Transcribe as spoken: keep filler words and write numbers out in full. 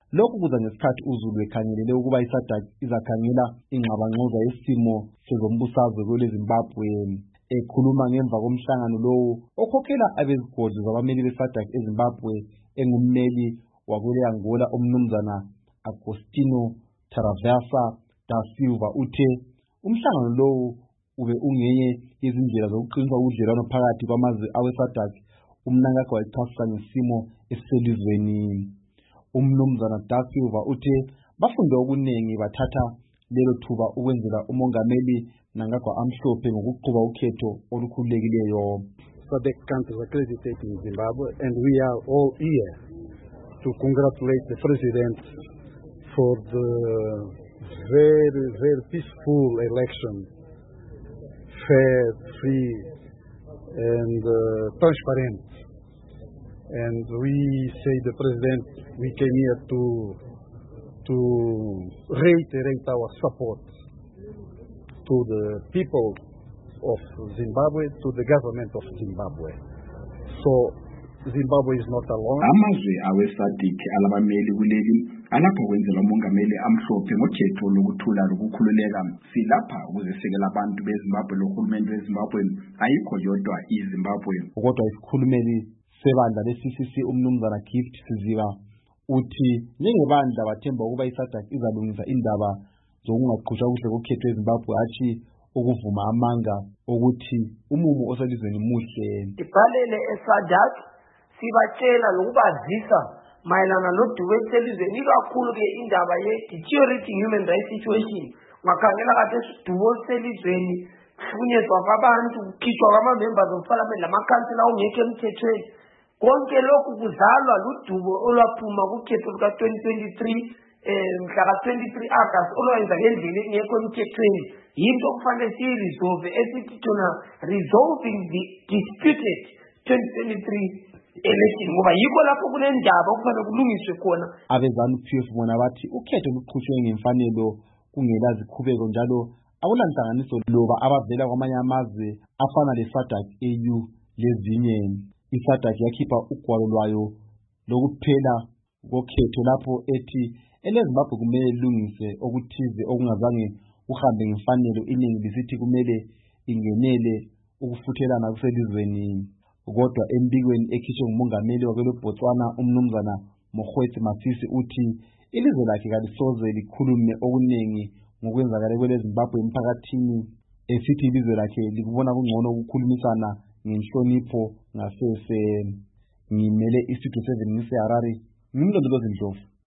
Lokhu kuza ngesikhathi uZulu ekhangelele ukuba iSADC izakhangela ingxabangxoza yesimo sezombusazwe kweleZimbabwe. Ekhuluma ngemva komhlangano lowo okhokhela abezigodlo zabameli beSADC eZimbabwe engummeli wakwele Angola umnumzana Agostinho Tarabasa da Silva uthe umhlangano lowo ube ungenye yezindlela zokuqinisa ubudlelwano phakathi kwamazwe awe-SADC. Umnankakhe wayichasisa ngesimo esiselizweni. Umnumzana da Silva uthe bafunde okuningi bathatha lelo thuba ukwenzela umongameli Mnangagwa amhlophe ngokuqhuba ukhetho olukhululekileyo. SADC countries accredited in Zimbabwe, and we are all here to congratulate the president for the very, very peaceful election, fair, free, and uh, transparent. And we say the president, we came here to to reiterate our support to the people of Zimbabwe, to the government of Zimbabwe. So Zimbabwe is not alone. Amazwe awe-SADC alabameli kuleli alapho kwenzela umongameli amhlophe ngokhetho lokuthula lokukhululeka. Silapha ukuzesekela abantu beZimbabwe lohulumeni weZimbabwe ayikho yodwa iZimbabwe. Kodwa isikhulumeli sebandla le-C C C umnumzana Gift Siziba uthi njengebandla bathemba ukuba iSADC izalungisa indaba zokungaqhutshwa kuhle kokhetho eZimbabwe athi ukuvuma amanga ukuthi umumo oselizweni muhle. Ibhalele eSADC sibatshela lokubazisa mayelana nodumo eselizweni ikakhulu ke indaba ye-deteriorating human rights situation. Ngakhangela kade isidumo eselizweni kuhlunyezwa kwabantu, kukhishwa kwama-members of parliament lamakhansila ongekho emthethweni. Konke lokhu kuzalwa ludumo olwaphuma kukhetho luka twenty twenty-three eh mhla twenty-three August olwenza ngendlela engekho emthethweni. Yinto okufanele siyiresolve esithi thina resolving the disputed twenty twenty-three election ngoba yikho lapho kunendaba okufanele kulungiswe khona. Abezanu-P F bona bathi ukhetho luqhutshwe ngemfanelo kungela zikhubeko njalo akulanhlanganiso loba abavela kwamanye amazwe afana le-SADC A U lezinye. iSADC yakhipha ugwalo lwayo lokuphela kokhetho lapho ethi eleZimbabwe kumele ilungise okuthize okungazange kuhambe ngemfanelo, iningi lisithi kumele ingenele ukufuthelana kuselizweni. Kodwa embikweni ekhishwe ngumongameli wakweleBotswana umnumzana Mokgweetsi Masisi uthi ilizwe lakhe kalisoze likhulume okuningi ngokwenzakala kweleZimbabwe emphakathini, esithi ilizwe lakhe likubona kungcono ukukhulumisana ngenhlonipho ngasese. Ngimele iStudio seven ngiseHarare, ngimlondolozi Ndlovu.